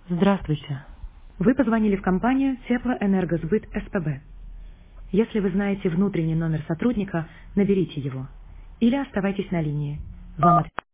Здравствуйте. Вы позвонили в компанию Теплоэнергосбыт СПБ. Если вы знаете внутренний номер сотрудника, наберите его. Или оставайтесь на линии. Вам